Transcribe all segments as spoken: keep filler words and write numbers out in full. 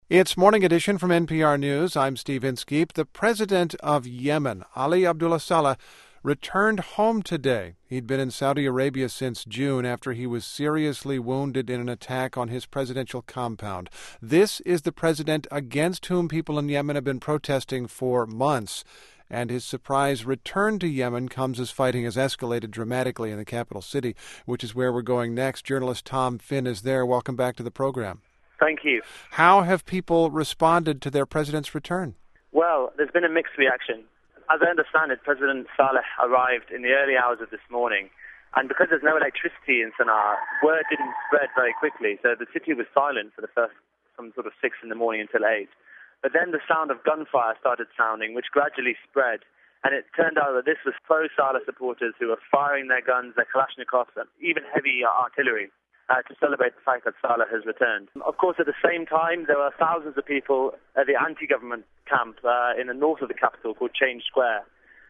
It's Morning Edition from N P R News. I'm Steve Inskeep. The president of Yemen, Ali Abdullah Saleh, returned home today. He'd been in Saudi Arabia since June after he was seriously wounded in an attack on his presidential compound. This is the president against whom people in Yemen have been protesting for months. And his surprise return to Yemen comes as fighting has escalated dramatically in the capital city, which is where we're going next. Journalist Tom Finn is there. Welcome back to the program. Thank you. How have people responded to their president's return? Well, there's been a mixed reaction. As I understand it, President Saleh arrived in the early hours of this morning, and because there's no electricity in Sana'a, word didn't spread very quickly, so the city was silent for the first from sort of six in the morning until eight. But then the sound of gunfire started sounding, which gradually spread, and it turned out that this was pro-Saleh supporters who were firing their guns, their Kalashnikovs, and even heavy artillery uh, to celebrate the fact that Saleh has returned. Of course, at the same time, there were thousands of people at the anti-government camp uh, in the north of the capital called Change Square.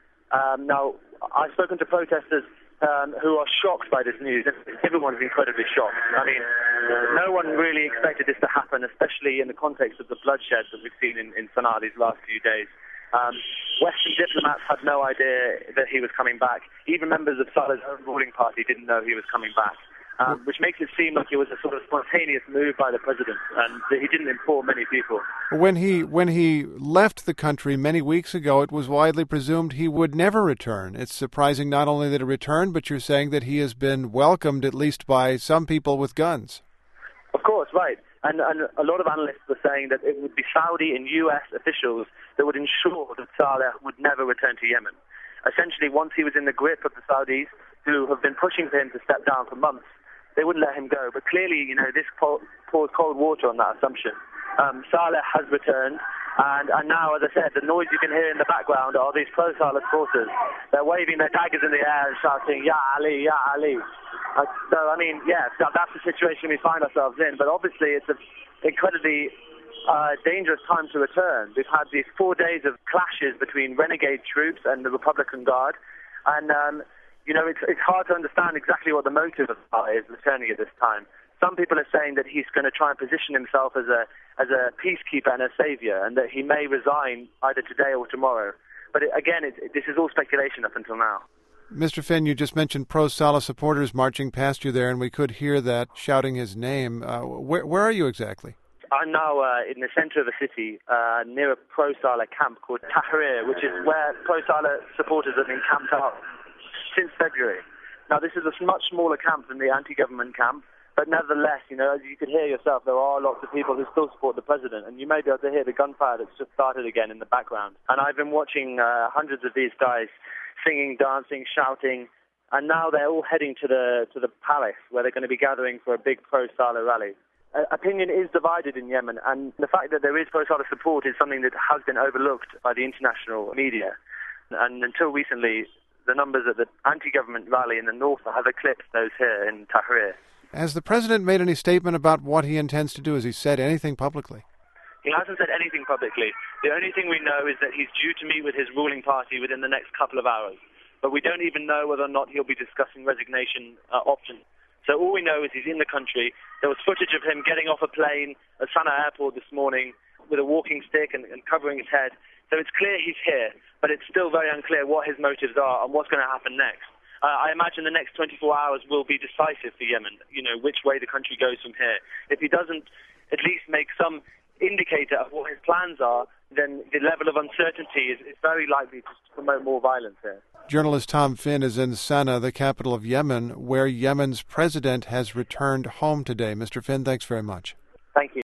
Um, now, I've spoken to protesters um, who are shocked by this news. Everyone is incredibly shocked. I mean, no one really expected this to happen, especially in the context of the bloodshed that we've seen in, in Sana'a these last few days. Um, Western diplomats had no idea that he was coming back. Even members of Saleh's own ruling party didn't know he was coming back, um, which makes it seem like it was a sort of spontaneous move by the president, and that he didn't inform many people. When he when he left the country many weeks ago, it was widely presumed he would never return. It's surprising not only that he returned, but you're saying that he has been welcomed, at least by some people with guns. Of course, right. And, and a lot of analysts were saying that it would be Saudi and U S officials that would ensure that Saleh would never return to Yemen. Essentially, once he was in the grip of the Saudis, who have been pushing for him to step down for months, they wouldn't let him go. But clearly, you know, this poured cold water on that assumption. Um, Saleh has returned, and, and now, as I said, the noise you can hear in the background are these pro-Saleh supporters. They're waving their daggers in the air and shouting, Ya Ali, Ya Ali. Uh, so, I mean, yeah, that, that's the situation we find ourselves in. But obviously, it's an incredibly uh, dangerous time to return. We've had these four days of clashes between renegade troops and the Republican Guard. And, um, you know, it's, it's hard to understand exactly what the motive of Saleh is returning at this time. Some people are saying that he's going to try and position himself as a as a peacekeeper and a savior, and that he may resign either today or tomorrow. But it, again, it, it, this is all speculation up until now. Mister Finn, you just mentioned pro-Saleh supporters marching past you there, and we could hear that shouting his name. Uh, where, where are you exactly? I'm now uh, in the center of the city, uh, near a pro-Saleh camp called Tahrir, which is where pro-Saleh supporters have been camped out since February. Now, this is a much smaller camp than the anti-government camp, but nevertheless, you know, as you could hear yourself, there are lots of people who still support the president, and you may be able to hear the gunfire that's just started again in the background. And I've been watching uh, hundreds of these guys singing, dancing, shouting, and now they're all heading to the to the palace where they're going to be gathering for a big pro-Saleh rally. Uh, opinion is divided in Yemen, and the fact that there is pro-Saleh support is something that has been overlooked by the international media. And until recently, the numbers at the anti-government rally in the north have eclipsed those here in Tahrir. Has the president made any statement about what he intends to do? Has he said anything publicly? He hasn't said anything publicly. The only thing we know is that he's due to meet with his ruling party within the next couple of hours. But we don't even know whether or not he'll be discussing resignation uh, options. So all we know is he's in the country. There was footage of him getting off a plane at Sana'a airport this morning with a walking stick and, and covering his head. So it's clear he's here, but it's still very unclear what his motives are and what's going to happen next. Uh, I imagine the next twenty-four hours will be decisive for Yemen, you know, which way the country goes from here. If he doesn't at least make some indicator of what his plans are, then the level of uncertainty is, is very likely to promote more violence here. Journalist Tom Finn is in Sana'a, the capital of Yemen, where Yemen's president has returned home today. Mister Finn, thanks very much. Thank you.